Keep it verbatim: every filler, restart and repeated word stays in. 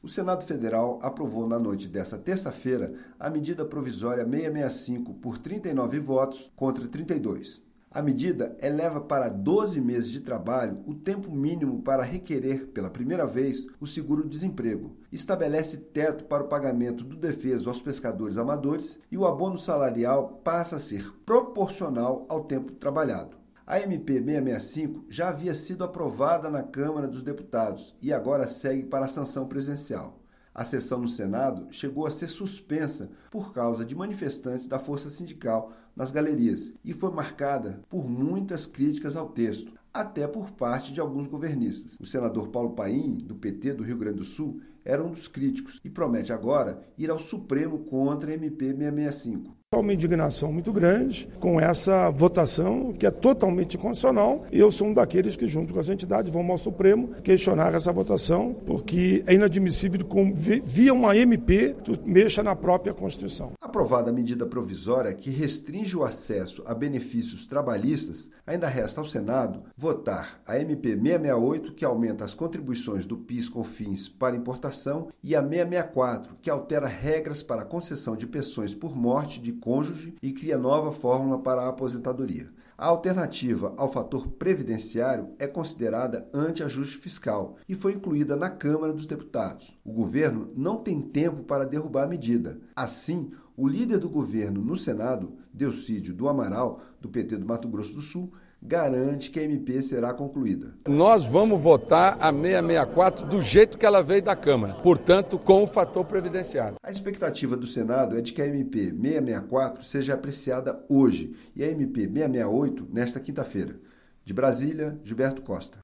O Senado Federal aprovou na noite desta terça-feira a medida provisória seiscentos e sessenta e cinco por trinta e nove votos contra trinta e dois. A medida eleva para doze meses de trabalho o tempo mínimo para requerer, pela primeira vez, o seguro-desemprego. Estabelece teto para o pagamento do defeso aos pescadores amadores e o abono salarial passa a ser proporcional ao tempo trabalhado. A M P seiscentos e sessenta e cinco já havia sido aprovada na Câmara dos Deputados e agora segue para a sanção presidencial. A sessão no Senado chegou a ser suspensa por causa de manifestantes da Força Sindical nas galerias e foi marcada por muitas críticas ao texto, até por parte de alguns governistas. O senador Paulo Paim, do P T do Rio Grande do Sul, era um dos críticos e promete agora ir ao Supremo contra a M P seiscentos e sessenta e cinco. Há uma indignação muito grande com essa votação que é totalmente inconstitucional e eu sou um daqueles que, junto com as entidades, vão ao Supremo questionar essa votação porque é inadmissível que, via uma M P, tu mexa na própria Constituição. Aprovada a medida provisória que restringe o acesso a benefícios trabalhistas, ainda resta ao Senado votar a M P seiscentos e sessenta e oito, que aumenta as contribuições do PIS/COFINS para importação, e a seiscentos e sessenta e quatro, que altera regras para a concessão de pensões por morte de cônjuge e cria nova fórmula para a aposentadoria. A alternativa ao fator previdenciário é considerada anti-ajuste fiscal e foi incluída na Câmara dos Deputados. O governo não tem tempo para derrubar a medida. Assim, o líder do governo no Senado, Delcídio do Amaral, do P T do Mato Grosso do Sul, garante que a M P será concluída. Nós vamos votar a seiscentos e sessenta e quatro do jeito que ela veio da Câmara, portanto, com o fator previdenciário. A expectativa do Senado é de que a M P seiscentos e sessenta e quatro seja apreciada hoje e a M P seiscentos e sessenta e oito nesta quinta-feira. De Brasília, Gilberto Costa.